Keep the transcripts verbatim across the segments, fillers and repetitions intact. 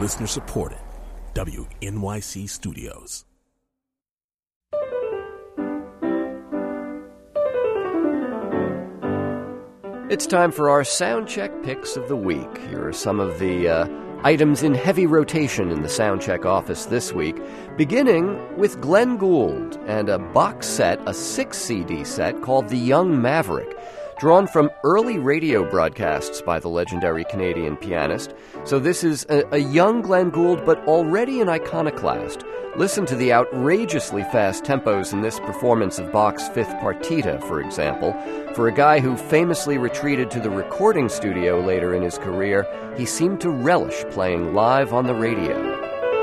Listener supported. W N Y C Studios. It's time for our Soundcheck picks of the week. Here are some of the uh, items in heavy rotation in the Soundcheck office this week, beginning with Glenn Gould and a box set, a six C D set called The Young Maverick, drawn from early radio broadcasts by the legendary Canadian pianist. So this is a, a young Glenn Gould, but already an iconoclast. Listen to the outrageously fast tempos in this performance of Bach's Fifth Partita, for example. For a guy who famously retreated to the recording studio later in his career, he seemed to relish playing live on the radio.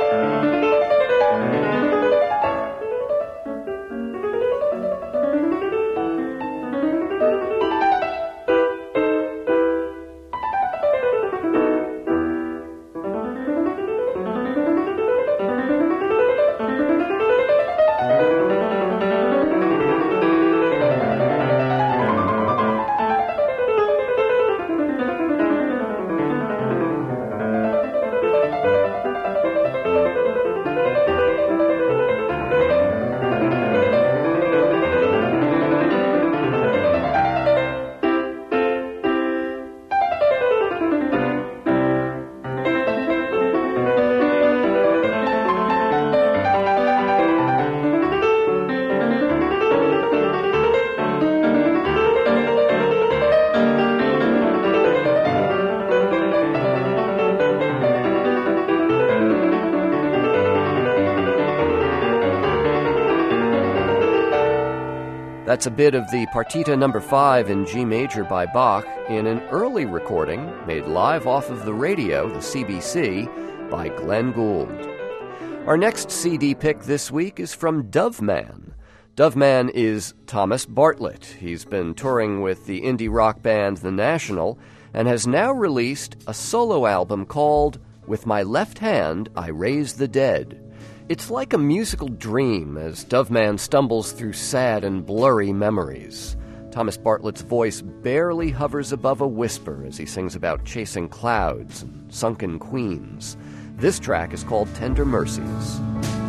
That's a bit of the Partita number five in G major by Bach in an early recording made live off of the radio, the C B C, by Glenn Gould. Our next C D pick this week is from Doveman. Doveman is Thomas Bartlett. He's been touring with the indie rock band The National and has now released a solo album called With My Left Hand, I Raise the Dead. It's like a musical dream as Doveman stumbles through sad and blurry memories. Thomas Bartlett's voice barely hovers above a whisper as he sings about chasing clouds and sunken queens. This track is called Tender Mercies.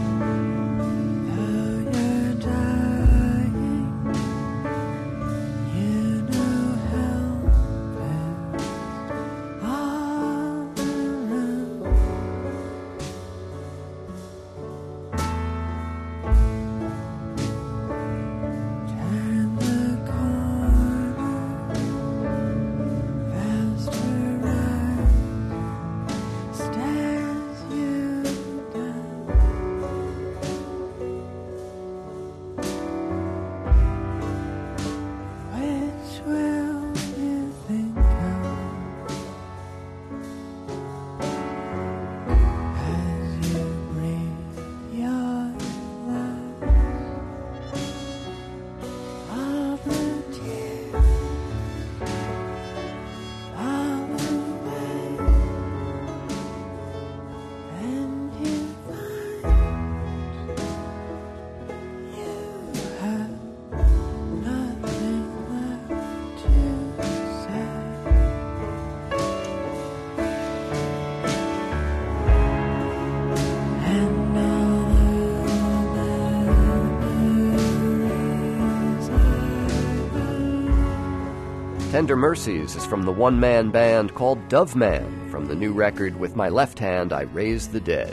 Tender Mercies is from the one-man band called Doveman, from the new record With My Left Hand, I Raise the Dead.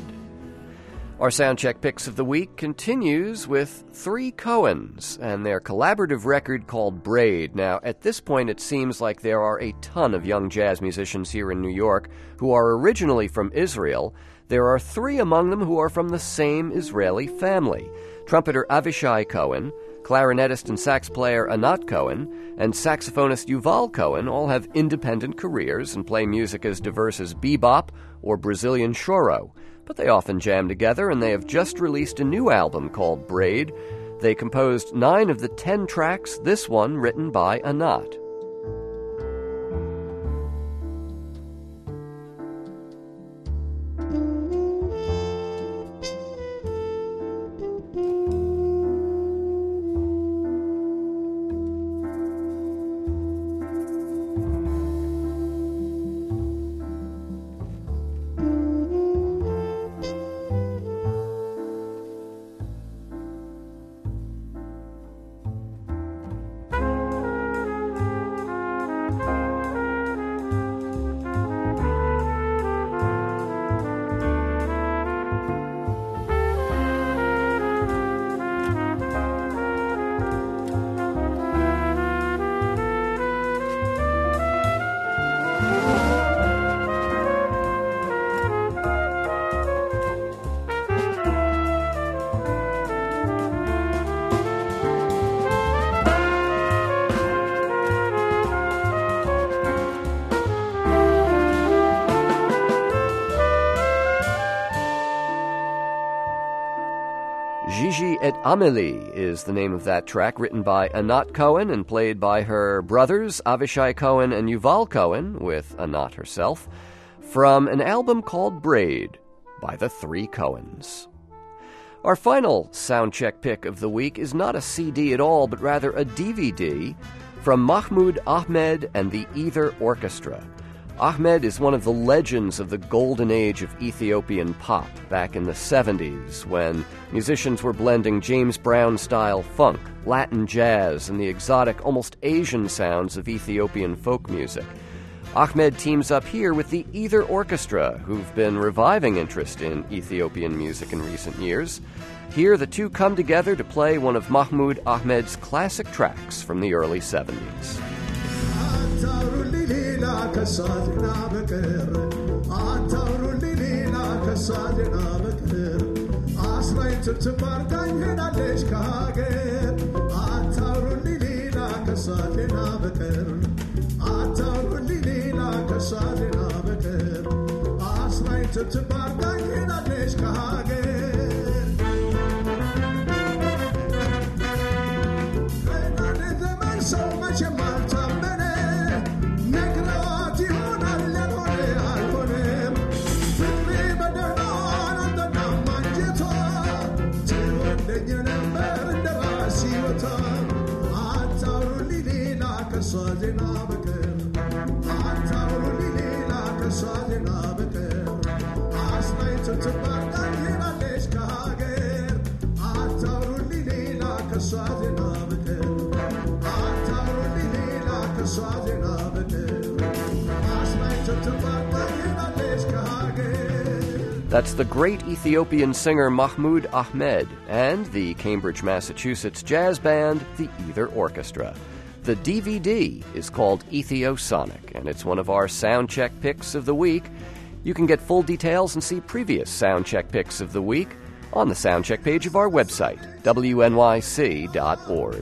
Our Soundcheck Picks of the Week continues with Three Cohens and their collaborative record called Braid. Now, at this point, it seems like there are a ton of young jazz musicians here in New York who are originally from Israel. There are three among them who are from the same Israeli family. Trumpeter Avishai Cohen, clarinetist and sax player Anat Cohen, and saxophonist Yuval Cohen all have independent careers and play music as diverse as bebop or Brazilian choro. But they often jam together, and they have just released a new album called Braid. They composed nine of the ten tracks, this one written by Anat. et Amélie is the name of that track, written by Anat Cohen and played by her brothers Avishai Cohen and Yuval Cohen, with Anat herself, from an album called Braid by the Three Cohens. Our final soundcheck pick of the week is not a C D at all, but rather a D V D from Mahmoud Ahmed and the Either Orchestra. Ahmed is one of the legends of the golden age of Ethiopian pop back in the seventies, when musicians were blending James Brown-style funk, Latin jazz, and the exotic, almost Asian sounds of Ethiopian folk music. Ahmed teams up here with the Either Orchestra, who've been reviving interest in Ethiopian music in recent years. Here, the two come together to play one of Mahmoud Ahmed's classic tracks from the early seventies. That's the great Ethiopian singer Mahmoud Ahmed and the Cambridge, Massachusetts jazz band, the Either Orchestra. The D V D is called Ethiosonic, and it's one of our Soundcheck Picks of the Week. You can get full details and see previous Soundcheck Picks of the Week on the Soundcheck page of our website, W N Y C dot org.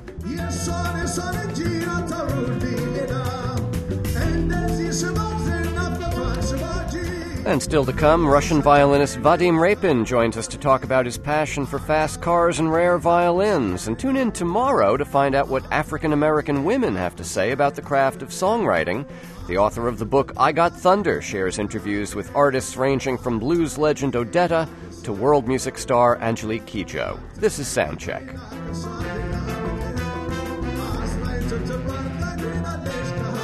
And still to come, Russian violinist Vadim Rapin joins us to talk about his passion for fast cars and rare violins. And tune in tomorrow to find out what African-American women have to say about the craft of songwriting. The author of the book I Got Thunder shares interviews with artists ranging from blues legend Odetta to world music star Angelique Kidjo. This is Soundcheck.